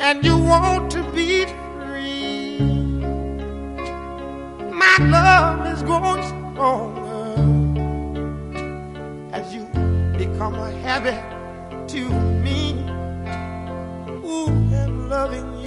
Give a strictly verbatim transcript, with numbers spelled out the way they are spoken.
and you want to be free. My love is growing stronger as you become a habit to me. Ooh, and loving you.